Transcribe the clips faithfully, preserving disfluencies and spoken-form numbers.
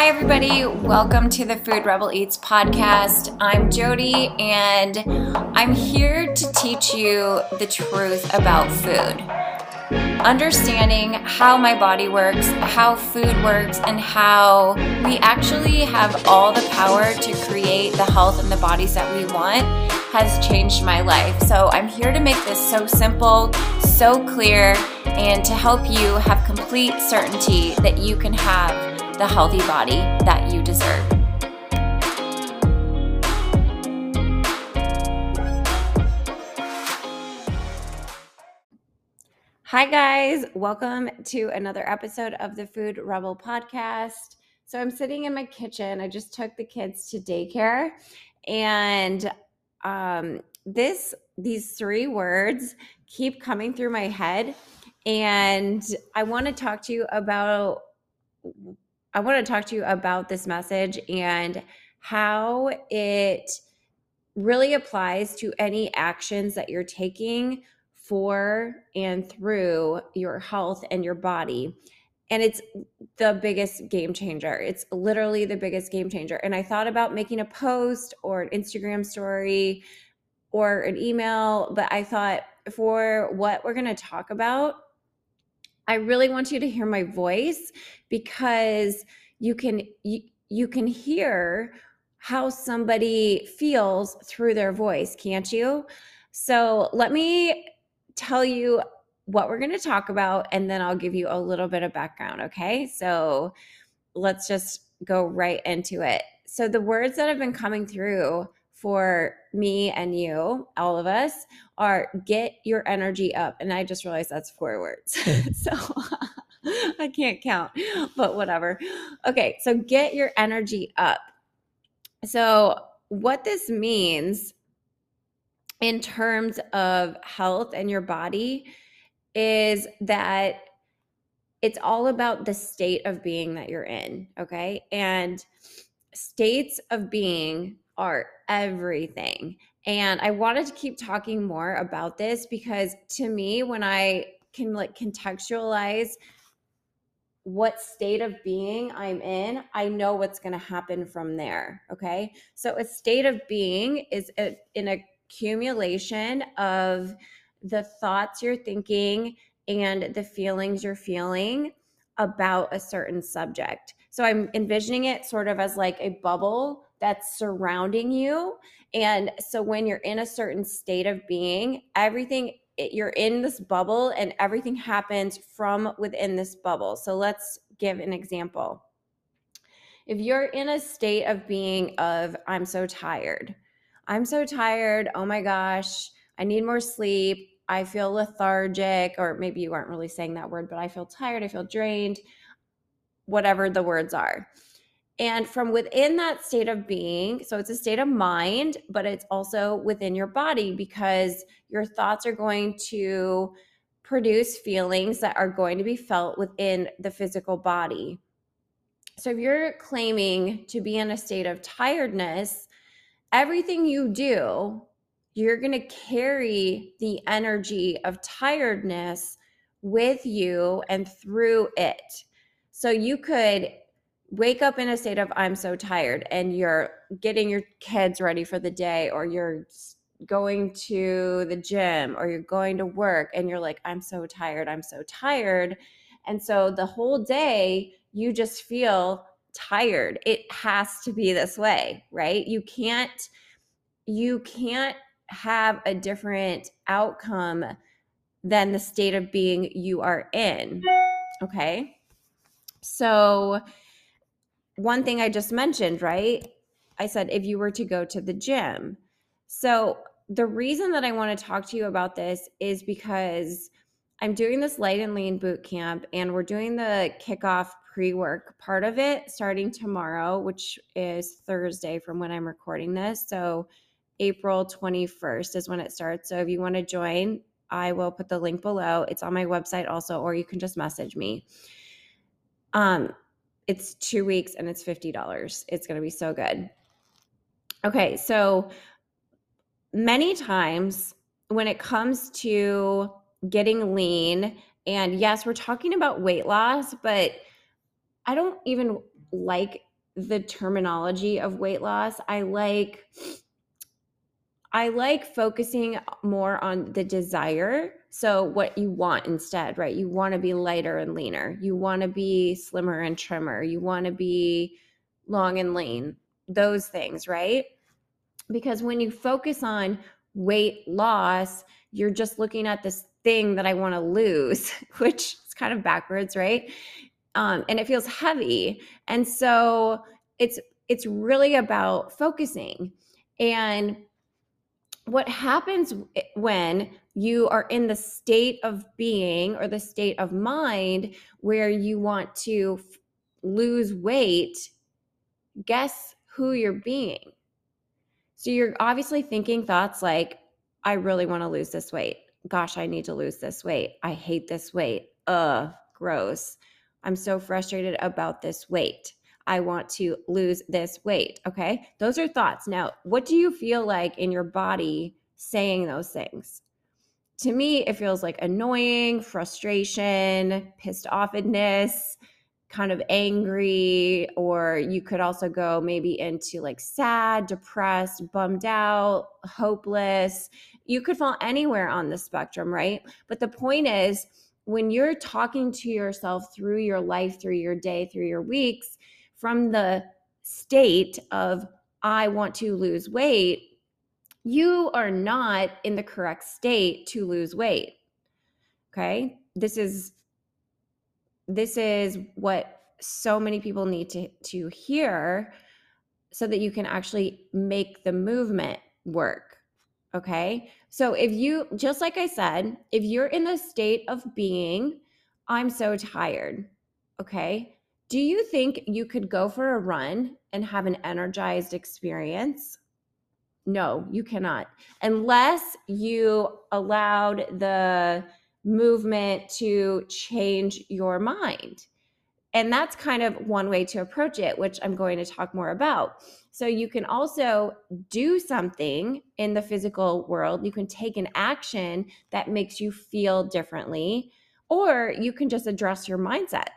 Hi, everybody. Welcome to the Food Rebel Eats podcast. I'm Jody, and I'm here to teach you the truth about food. Understanding how my body works, how food works, and how we actually have all the power to create the health and the bodies that we want has changed my life. So I'm here to make this so simple, so clear, and to help you have complete certainty that you can have the healthy body that you deserve. Hi guys, welcome to another episode of the Food Rebel podcast. So I'm sitting in my kitchen. I just took the kids to daycare, and um, this these three words keep coming through my head, and I want to talk to you about I want to talk to you about this message and how it really applies to any actions that you're taking for and through your health and your body. And it's the biggest game changer. It's literally the biggest game changer. And I thought about making a post or an Instagram story or an email, but I thought for what we're going to talk about, I really want you to hear my voice, because you can you, you can hear how somebody feels through their voice, can't you? So let me tell you what we're going to talk about, and then I'll give you a little bit of background, okay? So let's just go right into it. So the words that have been coming through for me and you, all of us, are get your energy up. And I just realized that's four words. So I can't count, but whatever. Okay, so get your energy up. So what this means in terms of health and your body is that it's all about the state of being that you're in, okay? And states of being are everything. And I wanted to keep talking more about this because to me, when I can like contextualize what state of being I'm in, I know what's going to happen from there, okay? So a state of being is a, an accumulation of the thoughts you're thinking and the feelings you're feeling about a certain subject. So I'm envisioning it sort of as like a bubble that's surrounding you. And so when you're in a certain state of being, everything, you're in this bubble and everything happens from within this bubble. So let's give an example. If you're in a state of being of, I'm so tired, I'm so tired, oh my gosh, I need more sleep, I feel lethargic, or maybe you aren't really saying that word, but I feel tired, I feel drained, whatever the words are. And from within that state of being, so it's a state of mind, but it's also within your body, because your thoughts are going to produce feelings that are going to be felt within the physical body. So if you're claiming to be in a state of tiredness, everything you do, you're going to carry the energy of tiredness with you and through it. So you could wake up in a state of I'm so tired, and you're getting your kids ready for the day, or you're going to the gym, or you're going to work, and you're like, I'm so tired, I'm so tired. And so the whole day you just feel tired. It has to be this way, right? You can't you can't have a different outcome than the state of being you are in, okay? So one thing I just mentioned, right? I said if you were to go to the gym. So the reason that I want to talk to you about this is because I'm doing this light and lean boot camp, and we're doing the kickoff pre-work part of it starting tomorrow, which is Thursday from when I'm recording this. So April twenty-first is when it starts. So if you want to join, I will put the link below. It's on my website also, or you can just message me. Um, It's two weeks and it's fifty dollars. It's going to be so good. Okay, so many times when it comes to getting lean, and yes, we're talking about weight loss, but I don't even like the terminology of weight loss. I like I like focusing more on the desire. So what you want instead, right? You want to be lighter and leaner. You want to be slimmer and trimmer. You want to be long and lean. Those things, right? Because when you focus on weight loss, you're just looking at this thing that I want to lose, which is kind of backwards, right? Um, and it feels heavy. And so it's it's really about focusing. And what happens when you are in the state of being or the state of mind where you want to f- lose weight, guess who you're being? So you're obviously thinking thoughts like, I really want to lose this weight. Gosh, I need to lose this weight. I hate this weight. Ugh, gross. I'm so frustrated about this weight. I want to lose this weight. Okay. Those are thoughts. Now, what do you feel like in your body saying those things? To me, it feels like annoying, frustration, pissed offness, kind of angry, or you could also go maybe into like sad, depressed, bummed out, hopeless. You could fall anywhere on the spectrum, right? But the point is, when you're talking to yourself through your life, through your day, through your weeks, from the state of, I want to lose weight, you are not in the correct state to lose weight. Okay? This is this is what so many people need to to hear so that you can actually make the movement work. Okay? So if you, just like I said, if you're in the state of being, I'm so tired. Okay? Do you think you could go for a run and have an energized experience? No, you cannot. Unless you allowed the movement to change your mind. And that's kind of one way to approach it, which I'm going to talk more about. So you can also do something in the physical world. You can take an action that makes you feel differently, or you can just address your mindset,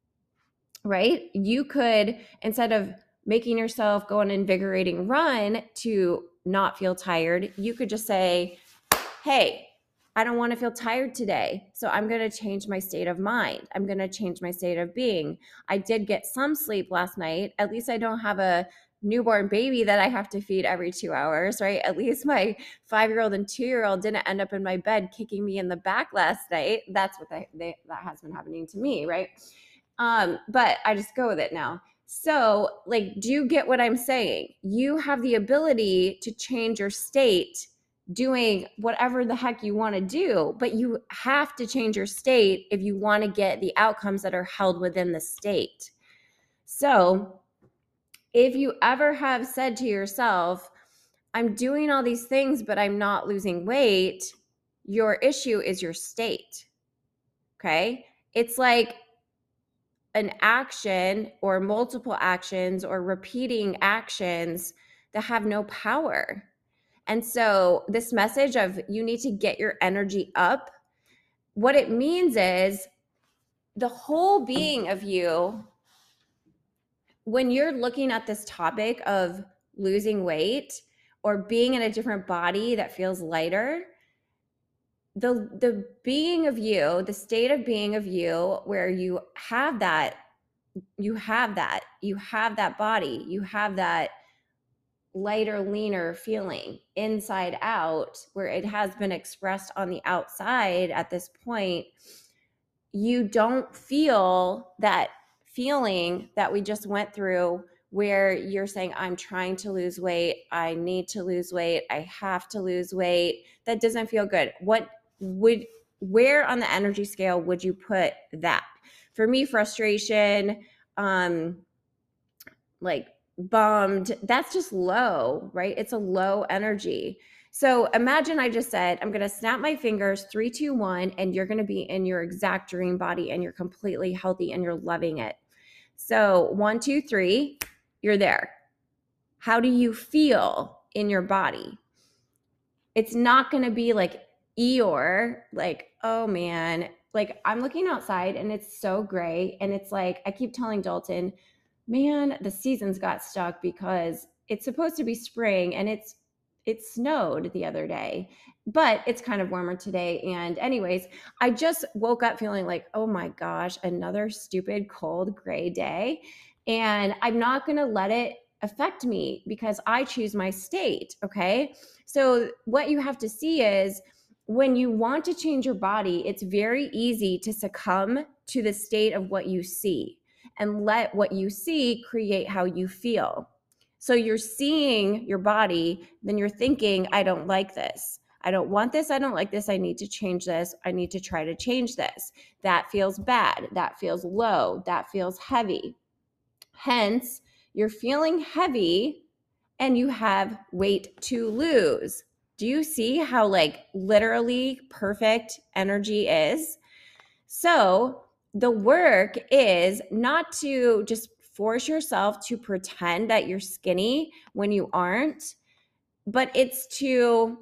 right? You could, instead of making yourself go on an invigorating run to not feel tired, you could just say, hey, I don't want to feel tired today. So I'm going to change my state of mind. I'm going to change my state of being. I did get some sleep last night. At least I don't have a newborn baby that I have to feed every two hours, right? At least my five-year-old and two-year-old didn't end up in my bed kicking me in the back last night. That's what they, they, that has been happening to me, right? Um, but I just go with it now. So, like, do you get what I'm saying? You have the ability to change your state doing whatever the heck you want to do, but you have to change your state if you want to get the outcomes that are held within the state. So, if you ever have said to yourself, I'm doing all these things, but I'm not losing weight, your issue is your state. Okay? It's like an action or multiple actions or repeating actions that have no power. And so this message of you need to get your energy up, what it means is the whole being of you, when you're looking at this topic of losing weight or being in a different body that feels lighter, the the being of you, the state of being of you where you have that you have that you have that body, you have that lighter, leaner feeling inside out, where it has been expressed on the outside at this point, you don't feel that feeling that we just went through where you're saying, I'm trying to lose weight, I need to lose weight, I have to lose weight. That doesn't feel good. What would, where on the energy scale would you put that? For me, frustration, um, like bummed, that's just low, right? It's a low energy. So imagine I just said, I'm going to snap my fingers, three, two, one, and you're going to be in your exact dream body and you're completely healthy and you're loving it. So one, two, three, you're there. How do you feel in your body? It's not going to be like Eeyore, like, oh man, like I'm looking outside and it's so gray. And it's like, I keep telling Dalton, man, the seasons got stuck because it's supposed to be spring and it's it snowed the other day, but it's kind of warmer today. And anyways, I just woke up feeling like, oh my gosh, another stupid cold gray day. And I'm not going to let it affect me because I choose my state. Okay. So what you have to see is when you want to change your body, it's very easy to succumb to the state of what you see and let what you see create how you feel. So you're seeing your body, then you're thinking, I don't like this. I don't want this. I don't like this. I need to change this. I need to try to change this. That feels bad. That feels low. That feels heavy. Hence, you're feeling heavy and you have weight to lose. Do you see how like literally perfect energy is? So the work is not to just force yourself to pretend that you're skinny when you aren't, but it's to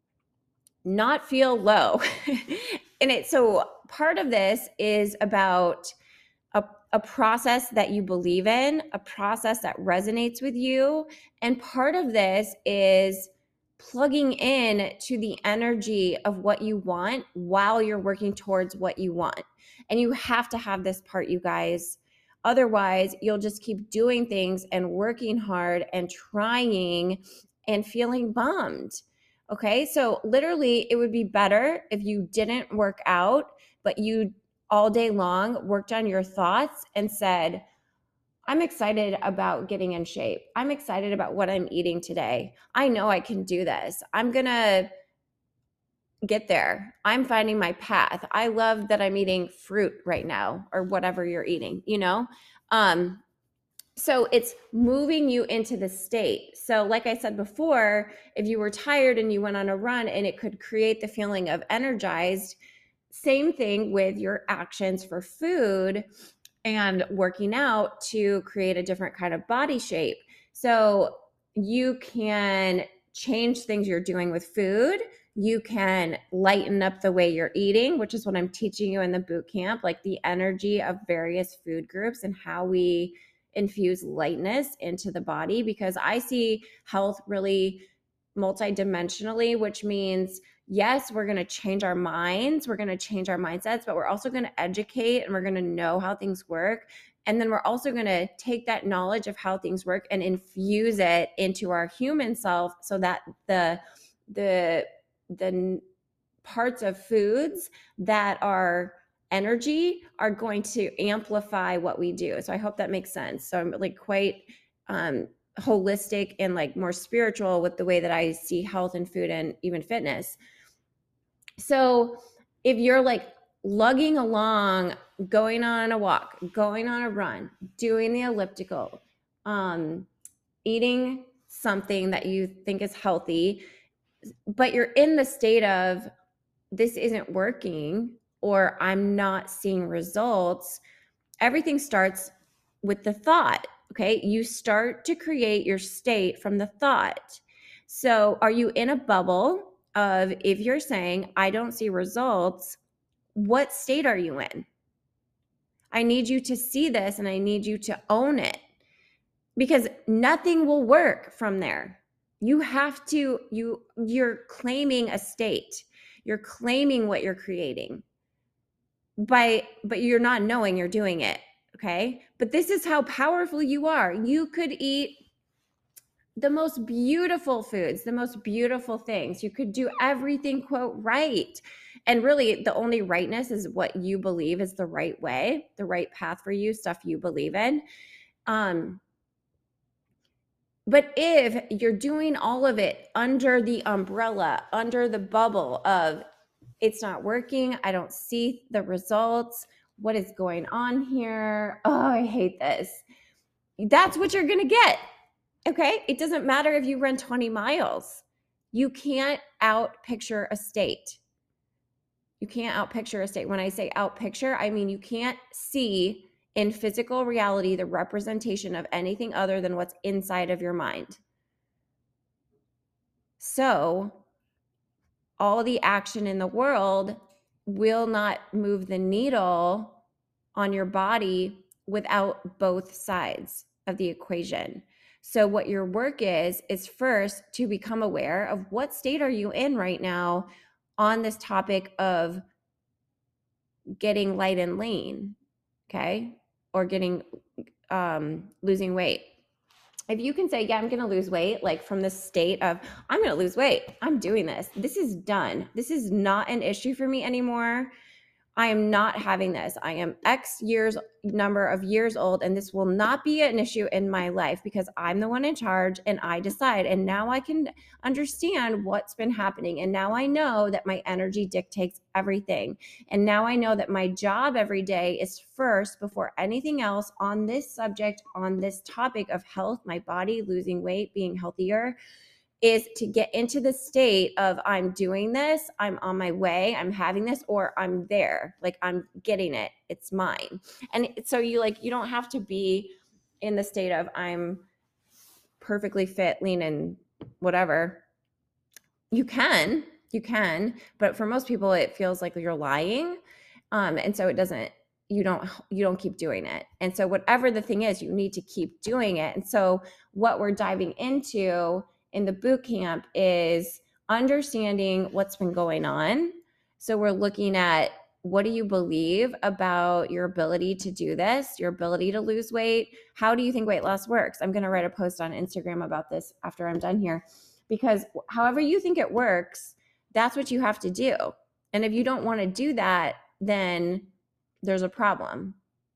not feel low. And it so part of this is about a, a process that you believe in, a process that resonates with you. And part of this is plugging in to the energy of what you want while you're working towards what you want. And you have to have this part, you guys. Otherwise, you'll just keep doing things and working hard and trying and feeling bummed. Okay. So, literally, it would be better if you didn't work out, but you all day long worked on your thoughts and said, I'm excited about getting in shape. I'm excited about what I'm eating today. I know I can do this. I'm going to get there. I'm finding my path. I love that I'm eating fruit right now or whatever you're eating, you know? Um, so it's moving you into the state. So like I said before, if you were tired and you went on a run and it could create the feeling of energized, same thing with your actions for food and working out to create a different kind of body shape. So you can change things you're doing with food. You can lighten up the way you're eating, which is what I'm teaching you in the boot camp, like the energy of various food groups and how we infuse lightness into the body, because I see health really multidimensionally, which means yes, we're going to change our minds, we're going to change our mindsets, but we're also going to educate and we're going to know how things work. And then we're also going to take that knowledge of how things work and infuse it into our human self so that the the the parts of foods that are energy are going to amplify what we do. So I hope that makes sense. So I'm like quite um holistic and like more spiritual with the way that I see health and food and even fitness. So if you're like lugging along, going on a walk, going on a run, doing the elliptical, um, eating something that you think is healthy, but you're in the state of this isn't working or I'm not seeing results, everything starts with the thought. Okay. You start to create your state from the thought. So are you in a bubble of if you're saying, I don't see results, what state are you in? I need you to see this and I need you to own it because nothing will work from there. You have to, you, you're claiming a state. You're claiming what you're creating by, but you're not knowing you're doing it. Okay. But this is how powerful you are. You could eat the most beautiful foods, the most beautiful things. You could do everything, quote, right. And really, the only rightness is what you believe is the right way, the right path for you, stuff you believe in. Um, but if you're doing all of it under the umbrella, under the bubble of it's not working, I don't see the results, what is going on here? Oh, I hate this. That's what you're going to get. Okay. It doesn't matter if you run twenty miles. You can't out picture a state. You can't out picture a state. When I say out picture, I mean you can't see in physical reality the representation of anything other than what's inside of your mind. So all the action in the world will not move the needle on your body without both sides. of the equation. So what your work is, is first to become aware of what state are you in right now on this topic of getting light and lean, okay? Or getting, um, losing weight. If you can say, yeah, I'm going to lose weight, like from the state of, I'm going to lose weight. I'm doing this. This is done. This is not an issue for me anymore. I am not having this. I am X years, number of years old, and this will not be an issue in my life because I'm the one in charge and I decide. And now I can understand what's been happening. And now I know that my energy dictates everything. And now I know that my job every day is first before anything else on this subject, on this topic of health, my body, losing weight, being healthier, is to get into the state of I'm doing this, I'm on my way, I'm having this, or I'm there, like I'm getting it, it's mine. And so you like, you don't have to be in the state of I'm perfectly fit, lean, and whatever. You can, you can, but for most people, it feels like you're lying. Um, and so it doesn't, you don't, you don't keep doing it. And so whatever the thing is, you need to keep doing it. And so what we're diving into in the boot camp is understanding what's been going on. So we're looking at what do you believe about your ability to do this, your ability to lose weight? How do you think weight loss works? I'm going to write a post on Instagram about this after I'm done here, because however you think it works, that's what you have to do. And if you don't want to do that, then there's a problem.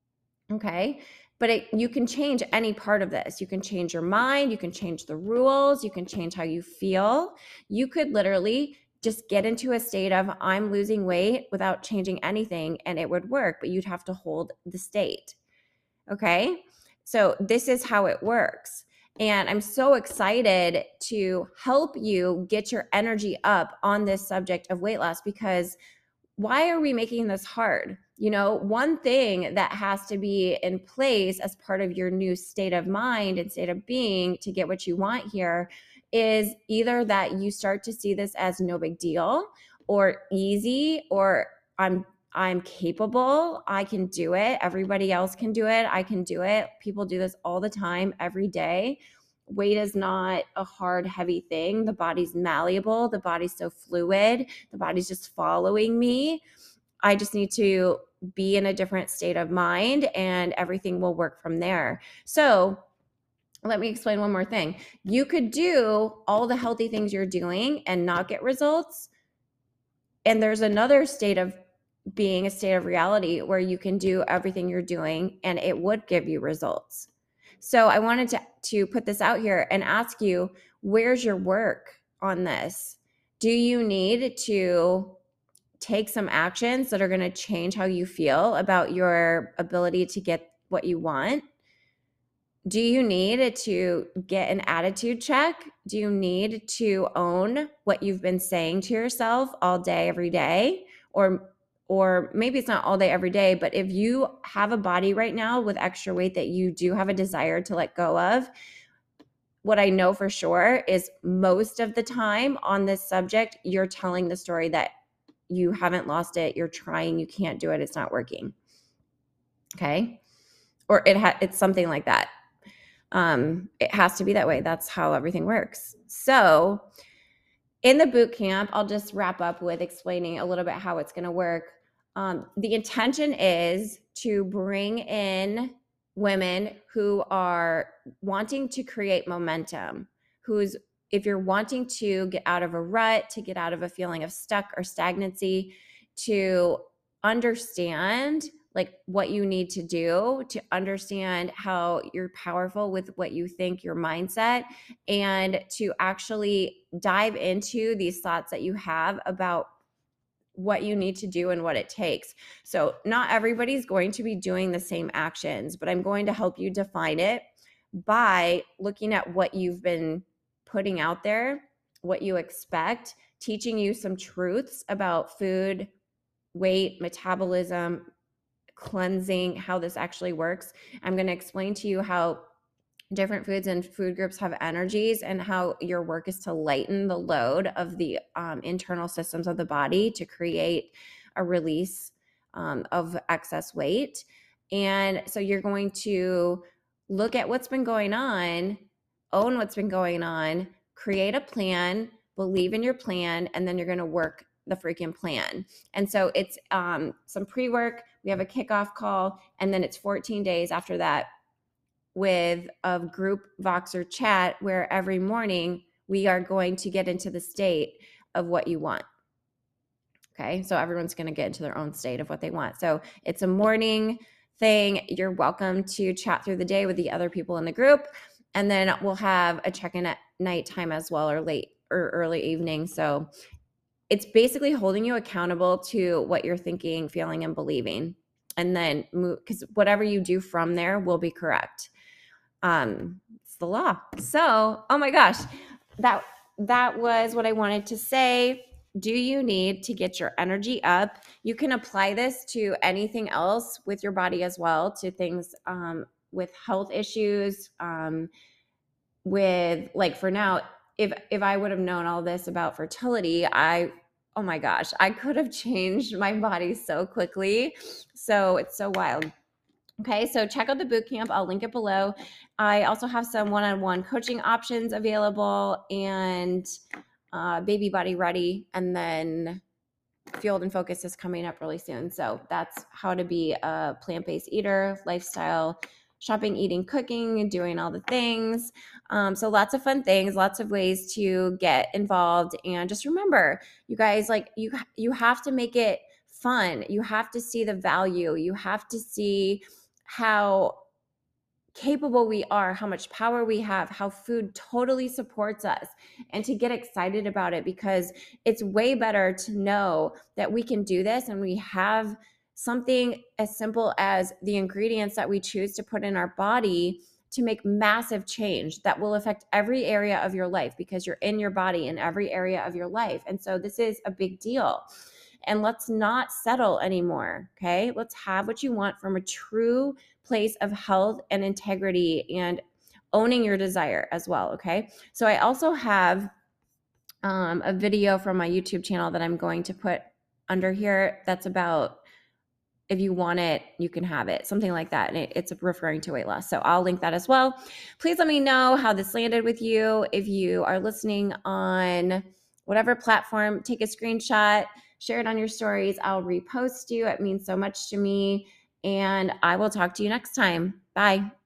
Okay. But it, you can change any part of this. You can change your mind. You can change the rules. You can change how you feel. You could literally just get into a state of I'm losing weight without changing anything and it would work, but you'd have to hold the state. Okay. So this is how it works. And I'm so excited to help you get your energy up on this subject of weight loss, because why are we making this hard? You know, one thing that has to be in place as part of your new state of mind and state of being to get what you want here is either that you start to see this as no big deal or easy, or I'm I'm capable, I can do it, everybody else can do it, I can do it. People do this all the time, every day. Weight is not a hard, heavy thing. The body's malleable. The body's so fluid. The body's just following me. I just need to be in a different state of mind and everything will work from there. So let me explain one more thing. You could do all the healthy things you're doing and not get results. And there's another state of being, a state of reality, where you can do everything you're doing and it would give you results. So I wanted to, to put this out here and ask you, where's your work on this? Do you need to take some actions that are going to change how you feel about your ability to get what you want? Do you need to get an attitude check? Do you need to own what you've been saying to yourself all day, every day? Or or maybe it's not all day, every day, but if you have a body right now with extra weight that you do have a desire to let go of, what I know for sure is most of the time on this subject, you're telling the story that you haven't lost it, you're trying, you can't do it, it's not working. Okay? Or it ha- it's something like that. Um, it has to be that way. That's how everything works. So in the boot camp, I'll just wrap up with explaining a little bit how it's going to work. Um, the intention is to bring in women who are wanting to create momentum, who's, if you're wanting to get out of a rut, to get out of a feeling of stuck or stagnancy, to understand like what you need to do, to understand how you're powerful with what you think, your mindset, and to actually dive into these thoughts that you have about what you need to do and what it takes. So not everybody's going to be doing the same actions, but I'm going to help you define it by looking at what you've been putting out there, what you expect, teaching you some truths about food, weight, metabolism, cleansing, how this actually works. I'm going to explain to you how different foods and food groups have energies and how your work is to lighten the load of the um, internal systems of the body to create a release um, of excess weight. And so you're going to look at what's been going on, own what's been going on, create a plan, believe in your plan, and then you're going to work the freaking plan. And so it's um, some pre-work. We have a kickoff call, and then it's fourteen days after that with a group Voxer chat where every morning we are going to get into the state of what you want. Okay, so everyone's going to get into their own state of what they want. So it's a morning thing. You're welcome to chat through the day with the other people in the group. And then we'll have a check-in at nighttime as well, or late or early evening. So it's basically holding you accountable to what you're thinking, feeling, and believing. And then move, because whatever you do from there will be correct. Um, it's the law. So, oh my gosh, that that was what I wanted to say. Do you need to get your energy up? You can apply this to anything else with your body as well, to things um, with health issues, um, with like for now, if if I would have known all this about fertility, I oh my gosh, I could have changed my body so quickly. So it's so wild. Okay, so check out the boot camp. I'll link it below. I also have some one-on-one coaching options available, and uh, Baby Body Ready, and then Fueled and Focus is coming up really soon. So that's how to be a plant-based eater, lifestyle, shopping, eating, cooking, and doing all the things. Um, so lots of fun things, lots of ways to get involved. And just remember, you guys, like you, you have to make it fun. You have to see the value. You have to see how capable we are, how much power we have, how food totally supports us, and to get excited about it, because it's way better to know that we can do this and we have something as simple as the ingredients that we choose to put in our body to make massive change that will affect every area of your life, because you're in your body in every area of your life. And so this is a big deal. And let's not settle anymore, okay? Let's have what you want from a true place of health and integrity and owning your desire as well, okay? So I also have um, a video from my YouTube channel that I'm going to put under here that's about if you want it, you can have it, something like that. And it, it's referring to weight loss. So I'll link that as well. Please let me know how this landed with you. If you are listening on whatever platform, take a screenshot, share it on your stories. I'll repost you. It means so much to me. And I will talk to you next time. Bye.